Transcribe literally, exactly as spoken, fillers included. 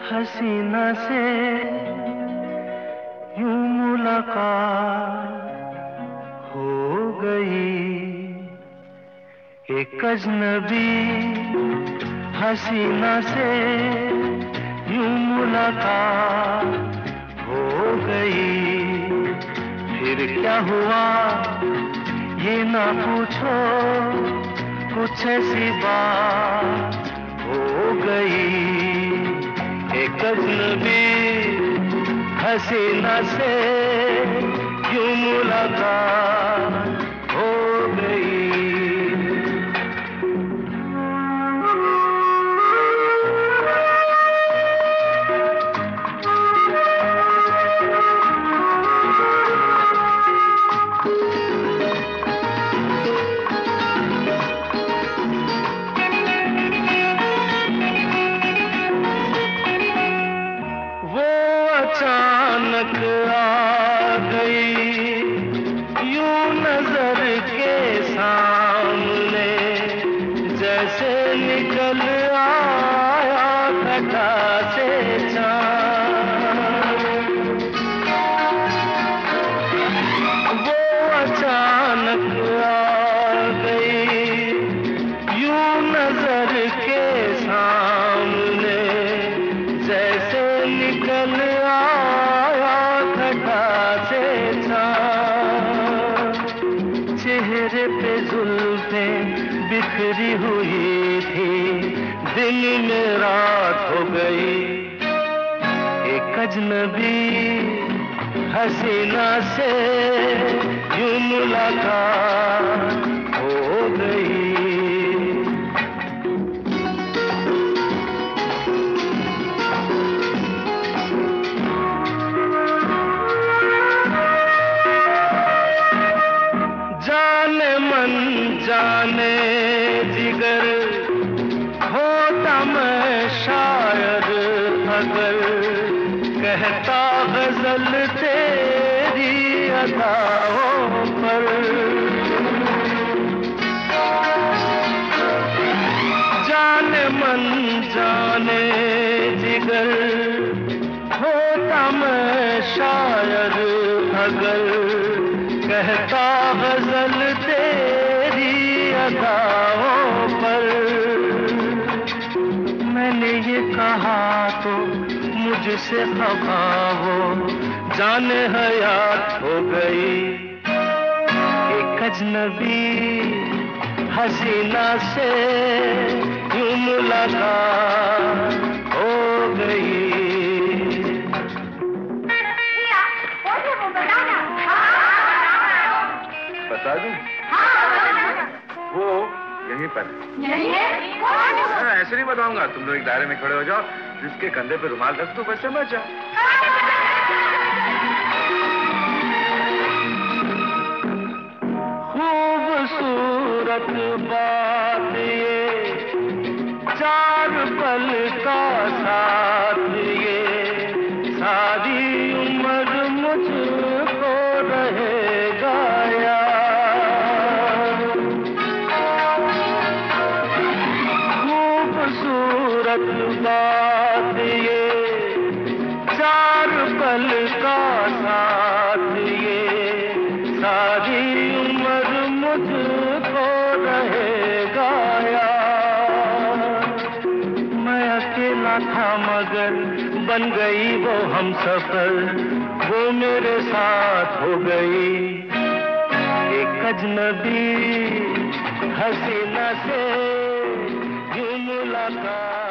हसीना से यूं मुलाकात हो गई। एक अजनबी हसीना से यूं मुलाकात हो गई। फिर क्या हुआ ये ना पूछो, कुछ ऐसी बात हो गई। एक अजनबी हसीना से यूं मुलाकात हो गई। अचानक आ गई यूं नजर के सामने, जैसे निकल आया घटा से चाँद। वो अचानक आ गई यूं नजर के सामने, जैसे निकल चेहरे पे जुल्फें बिखरी हुई थी, दिन में रात हो गई। एक अजनबी हसीना से यूं मुलाकात हो गई। जाने मन जाने जिगर होता मैं शायर अगर, कहता गजल तेरी अदाओं पर। जाने मन जाने जिगर होता मैं शायर अगर, कहता गजल तेरी अदाओं पर। मैंने ये कहा तो मुझसे खफा हो, जाने हयात हो गई। एक अजनबी हसीना से यूं मुलाकात हो गई। बता दूं? वो यहीं पर यहीं है? ऐसे नहीं बताऊंगा, तुम लोग एक दायरे में खड़े हो जाओ, जिसके कंधे पे रुमाल रख दो, बस समझ जाओ। खूबसूरत बात ये, चार पल का साथ ये, सारी उम्र मुझको रहेगा यार। खूबसूरत बात ये, चार पल का साथ ये, सारी उम्र मुझको रहेगा यार। मैं अकेला था मगर बन गई वो हमसफर, वो मेरे साथ हो गई। एक अजनबी हसीना से यूं मुलाकात